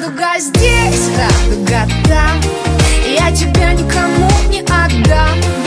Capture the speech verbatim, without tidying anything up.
Радуга здесь, радуга там, я тебя никому не отдам.